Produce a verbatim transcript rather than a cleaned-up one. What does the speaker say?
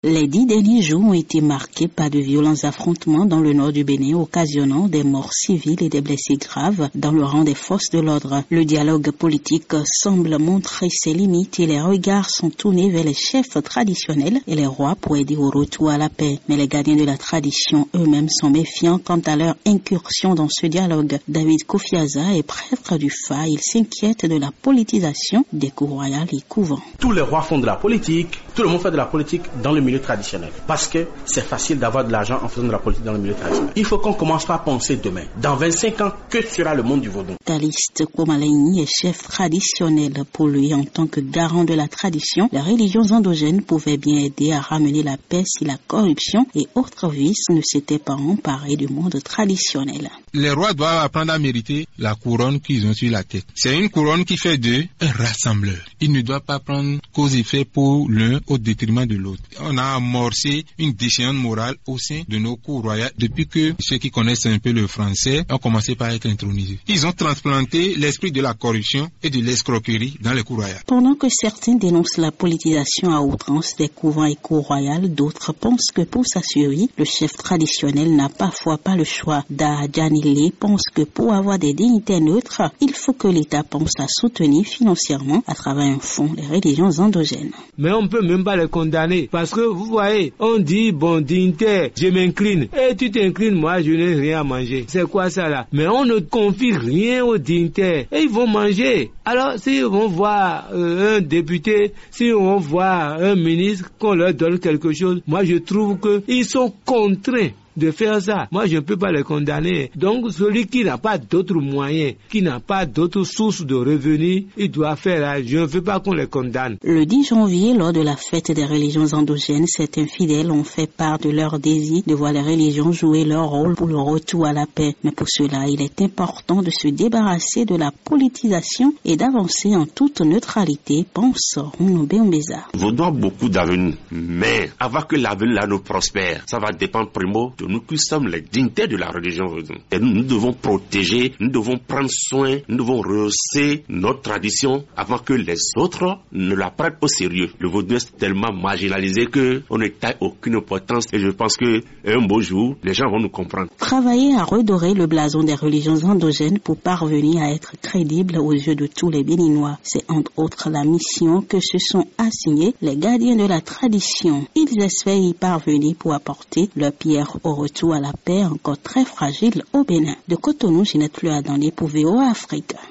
Les dix derniers jours ont été marqués par de violents affrontements dans le nord du Bénin, occasionnant des morts civiles et des blessés graves dans le rang des forces de l'ordre. Le dialogue politique semble montrer ses limites et les regards sont tournés vers les chefs traditionnels et les rois pour aider au retour à la paix. Mais les gardiens de la tradition eux-mêmes sont méfiants quant à leur incursion dans ce dialogue. David Kofiaza est prêtre du F A. Il s'inquiète de la politisation des cours royales et couvents. Tous les rois font de la politique, tout le monde fait de la politique dans le milieu traditionnel. Parce que c'est facile d'avoir de l'argent en faisant de la politique dans le milieu traditionnel. Il faut qu'on commence par penser demain. Dans vingt-cinq ans, que sera le monde du vaudou? Caliste Komalaini est chef traditionnel. Pour lui, en tant que garant de la tradition, les religions endogènes pouvaient bien aider à ramener la paix si la corruption et autres vices ne s'étaient pas emparés du monde traditionnel. Les rois doivent apprendre à mériter la couronne qu'ils ont sur la tête. C'est une couronne qui fait d'eux un rassembleur. Ils ne doivent pas prendre cause et effet pour l'un au détriment de l'autre. On a amorcé une déchéance morale au sein de nos cours royales depuis que ceux qui connaissent un peu le français ont commencé par être intronisés. Ils ont transplanté l'esprit de la corruption et de l'escroquerie dans les cours royales. Pendant que certains dénoncent la politisation à outrance des couvents et cours royales, d'autres pensent que pour sa survie, le chef traditionnel n'a parfois pas le choix. Dahadjanile pense que pour avoir des dignités neutres, il faut que l'État pense à soutenir financièrement à travers un fonds les religions endogènes. Mais on ne peut même pas les condamner parce que vous voyez, on dit bon dignitaire, je m'incline. Et tu t'inclines, moi je n'ai rien à manger. C'est quoi ça là? Mais on ne confie rien aux dignitaires et ils vont manger. Alors s'ils vont voir euh, un député, s'ils vont voir un ministre, qu'on leur donne quelque chose, moi je trouve qu'ils sont contraints de faire ça. Moi, je ne peux pas les condamner. Donc, celui qui n'a pas d'autres moyens, qui n'a pas d'autres sources de revenus, il doit faire ça. Je ne veux pas qu'on les condamne. Le dix janvier, lors de la fête des religions endogènes, certains fidèles ont fait part de leur désir de voir les religions jouer leur rôle pour le retour à la paix. Mais pour cela, il est important de se débarrasser de la politisation et d'avancer en toute neutralité, pense Rounoubé Mbeza. Vaudou a beaucoup d'avenir, mais avant que l'avenir là nous prospère, ça va dépendre primo de nous qui sommes les dignitaires de la religion vaudou. Et nous, nous devons protéger, nous devons prendre soin, nous devons rehausser notre tradition avant que les autres ne la prennent au sérieux. Le vaudou est tellement marginalisé qu'on ne taille aucune importance et je pense qu'un beau jour, les gens vont nous comprendre. Travailler à redorer le blason des religions endogènes pour parvenir à être crédible aux yeux de tous les Béninois. C'est entre autres la mission que se sont assignés les gardiens de la tradition. Ils espèrent y parvenir pour apporter leur pierre au retour à la paix encore très fragile au Bénin. De Cotonou, Ginette Luadandé pour V O A Afrique.